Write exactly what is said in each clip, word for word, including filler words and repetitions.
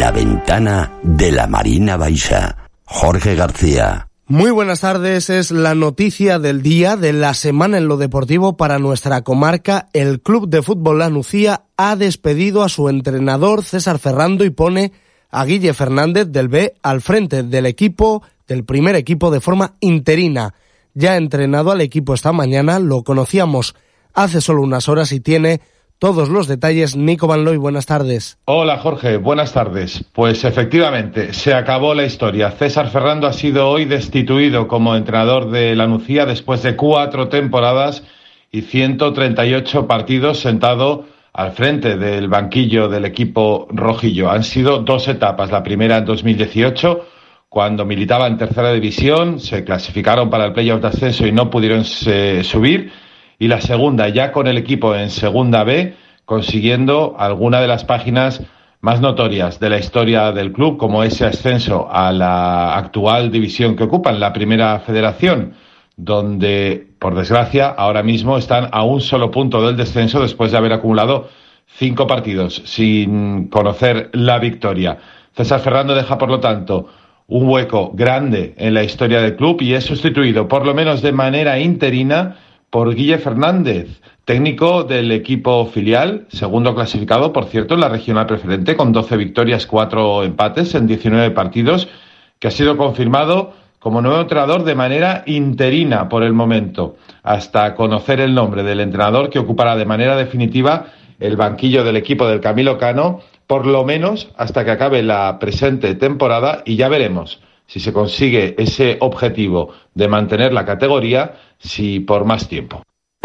La ventana de la Marina Baixa. Jorge García. Muy buenas tardes, es la noticia del día, de la semana en lo deportivo para nuestra comarca. El Club de Fútbol La Nucía ha despedido a su entrenador César Ferrando y pone a Guille Fernández del B al frente del equipo, del primer equipo de forma interina. Ya ha entrenado al equipo esta mañana, lo conocíamos hace solo unas horas y tiene todos los detalles. Nico Van Looy, buenas tardes. Hola Jorge, buenas tardes. Pues efectivamente, se acabó la historia. César Ferrando ha sido hoy destituido como entrenador de La Nucía después de cuatro temporadas y ciento treinta y ocho partidos sentado al frente del banquillo del equipo rojillo. Han sido dos etapas. La primera en dos mil dieciocho, cuando militaba en tercera división, se clasificaron para el playoff de ascenso y no pudieron eh, subir. Y la segunda, ya con el equipo en segunda B, consiguiendo alguna de las páginas más notorias de la historia del club, como ese ascenso a la actual división que ocupan, la primera federación, donde, por desgracia, ahora mismo están a un solo punto del descenso después de haber acumulado cinco partidos sin conocer la victoria. César Ferrando deja, por lo tanto, un hueco grande en la historia del club y es sustituido, por lo menos de manera interina, por Guille Fernández, técnico del equipo filial, segundo clasificado, por cierto, en la regional preferente, con doce victorias, cuatro empates en diecinueve partidos, que ha sido confirmado como nuevo entrenador de manera interina por el momento, hasta conocer el nombre del entrenador que ocupará de manera definitiva el banquillo del equipo del Camilo Cano, por lo menos hasta que acabe la presente temporada, y ya veremos si se consigue ese objetivo de mantener la categoría, si por más tiempo.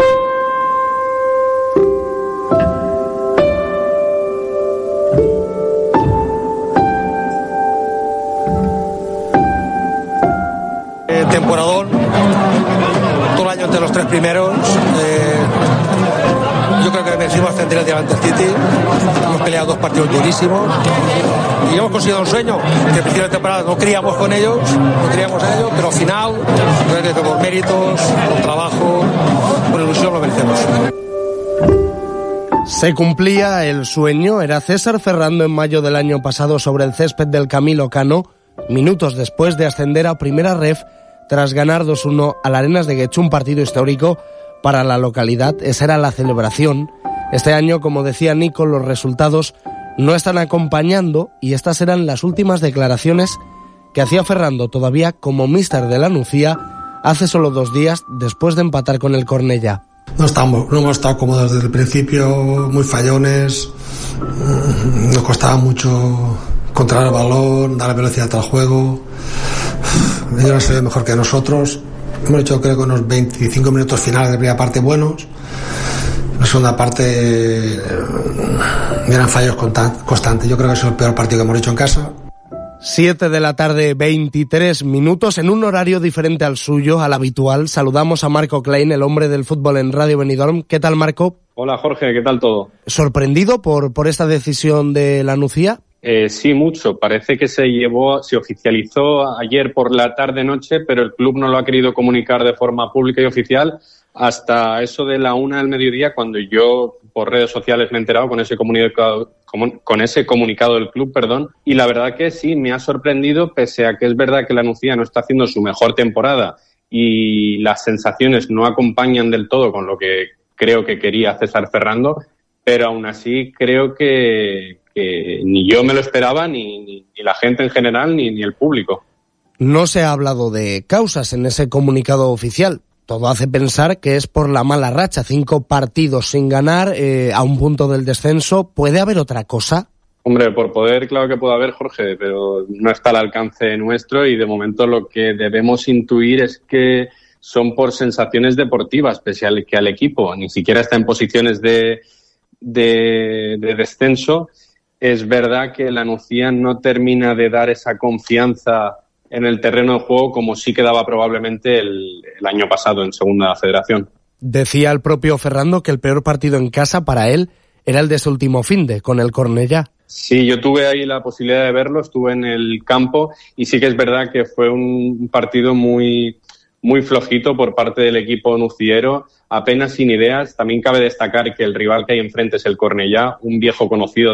Eh, temporadón, todo el año entre los tres primeros. Eh, yo creo que merecimos ascender el delante del City. Hemos peleado dos partidos durísimos y hemos conseguido un sueño que al principio de temporada no creíamos con ellos, no creíamos en ellos, pero al final, creo que por méritos, por trabajo, por ilusión lo merecemos. Se cumplía el sueño, era César Ferrando en mayo del año pasado sobre el césped del Camilo Cano, minutos después de ascender a Primera Ref tras ganar dos uno al Arenas de Guecho, un partido histórico para la localidad. Esa era la celebración. Este año, como decía Nico, los resultados no están acompañando y estas eran las últimas declaraciones que hacía Ferrando todavía como míster de La Nucía hace solo dos días después de empatar con el Cornellá. No estamos, no hemos estado cómodos desde el principio, muy fallones, nos costaba mucho controlar el balón, darle velocidad al juego. Ellos han sido mejor que nosotros. Hemos hecho creo que unos veinticinco minutos finales de primera parte buenos. La segunda parte eran fallos constantes. Yo creo que es el peor partido que hemos hecho en casa. siete de la tarde, veintitrés minutos, en un horario diferente al suyo, al habitual. Saludamos a Marco Klein, el hombre del fútbol en Radio Benidorm. ¿Qué tal, Marco? Hola, Jorge, ¿qué tal todo? ¿Sorprendido por, por esta decisión de La Nucía? Eh, sí, mucho. Parece que se llevó, se oficializó ayer por la tarde-noche, pero el club no lo ha querido comunicar de forma pública y oficial hasta eso de la una del mediodía, cuando yo por redes sociales me he enterado con ese comunicado, con ese comunicado del club, perdón, y la verdad que sí, me ha sorprendido, pese a que es verdad que La Nucía no está haciendo su mejor temporada y las sensaciones no acompañan del todo con lo que creo que quería César Ferrando, pero aún así creo que, que ni yo me lo esperaba, ni, ni, ni la gente en general, ni, ni el público. No se ha hablado de causas en ese comunicado oficial. Todo hace pensar que es por la mala racha, cinco partidos sin ganar, eh, a un punto del descenso. ¿Puede haber otra cosa? Hombre, por poder, claro que puede haber, Jorge, pero no está al alcance nuestro y de momento lo que debemos intuir es que son por sensaciones deportivas, pese a que al equipo ni siquiera está en posiciones de, de, de descenso. Es verdad que La Nucía no termina de dar esa confianza en el terreno de juego como sí quedaba probablemente el, el año pasado en Segunda Federación. Decía el propio Ferrando que el peor partido en casa para él era el de su último finde, con el Cornellá. Sí, yo tuve ahí la posibilidad de verlo, estuve en el campo y sí que es verdad que fue un partido muy, muy flojito por parte del equipo nuciero, apenas sin ideas. También cabe destacar que el rival que hay enfrente es el Cornellá, un viejo conocido